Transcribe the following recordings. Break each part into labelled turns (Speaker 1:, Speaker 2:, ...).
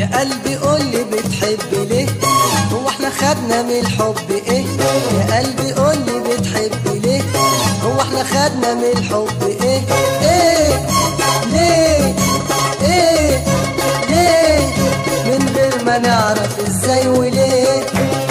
Speaker 1: يا قلبي قولي بتحب ليه؟ هو احنا خدنا من الحب ايه؟ يا قلبي قولي بتحب ليه؟ هو احنا خدنا من الحب ايه؟ ايه ليه؟ ايه ليه؟ من غير ما نعرف ازاي وليه؟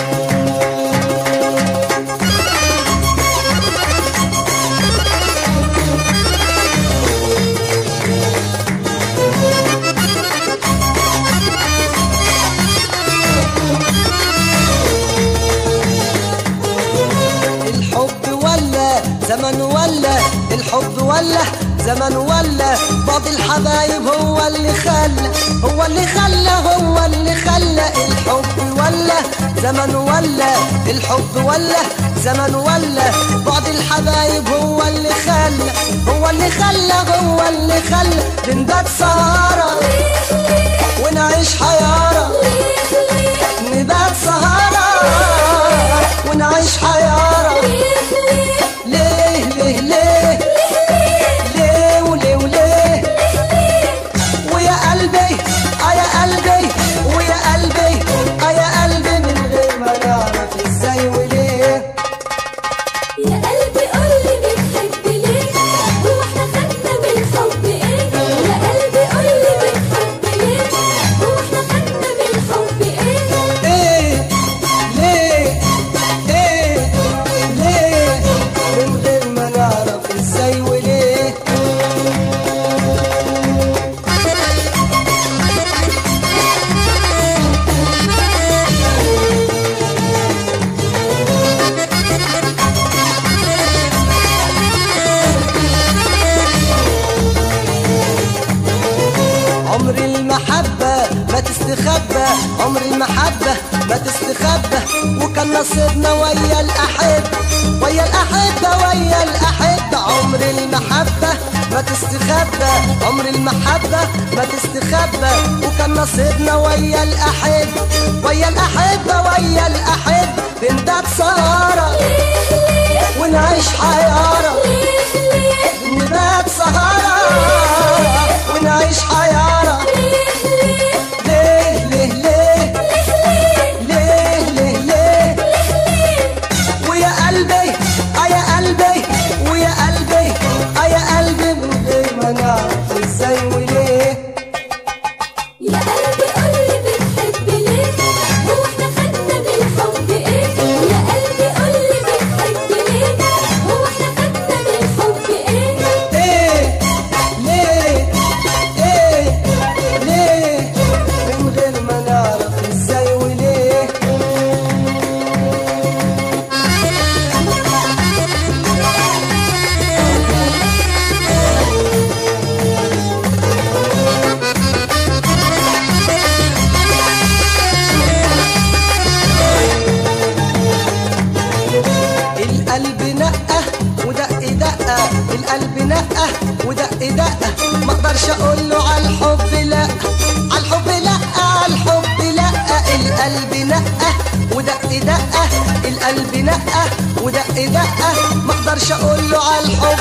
Speaker 1: زمن ولا الحب ولا زمن ولا بعض الحبايب هو اللي خلى هو اللي خلى هو اللي خلى الحب ولا زمن ولا الحب ولا زمن ولا بعض الحبايب هو اللي خلى هو اللي خلى هو اللي خلى بنبات سهرة ونعيش حيارة نبات سهرة ونعيش حيارة ليه ليه ليه ليه وليه وليه ويا قلبي يا قلبي ويا قلبي يا قلبي من غير ما نعرف ازاي وليه.
Speaker 2: يا قلبي قولي بتحب ليه؟ هو احنا خدنا من الحب ايه؟ يا قلبي قولي بتحب ليه؟ هو احنا خدنا من الحب ايه؟
Speaker 1: ايه ليه ايه ليه من غير ما نعرف ازاي وليه. عمر المحبة ما تستخبى عمر المحبة ما تستخبى وكان نصيبنا ويا الأحبة ويا الأحبة ويا الأحبة عمر المحبة ما تستخبى عمر المحبة ما تستخبى وكان نصيبنا ويا الأحبة ويا الأحبة ويا الأحبة بنبات سهرة ونعيش حيارة نبات سهرة ونعيش حيارة ليه ليه ليه ليه ليه ليه ويا قلبي يا قلبي ويا قلبي يا قلبي من غير ما نعرف ازاي وليه.
Speaker 2: يا قلبي قولي بتحب ليه؟ هو احنا خدنا من الحب ايه؟ يا قلبي قولي بتحب ليه؟ هو احنا خدنا من الحب ايه؟
Speaker 1: ايه ليه ايه ليه من غير ما نعرف ازاي وليه. القلب نقه ودق دقه القلب نقه ودق دقه ما اقدرش اقول له على الحب لا على الحب لا على الحب لا القلب نقه ودق دقه القلب نقه ودق دقه ما اقدرش اقول له على الحب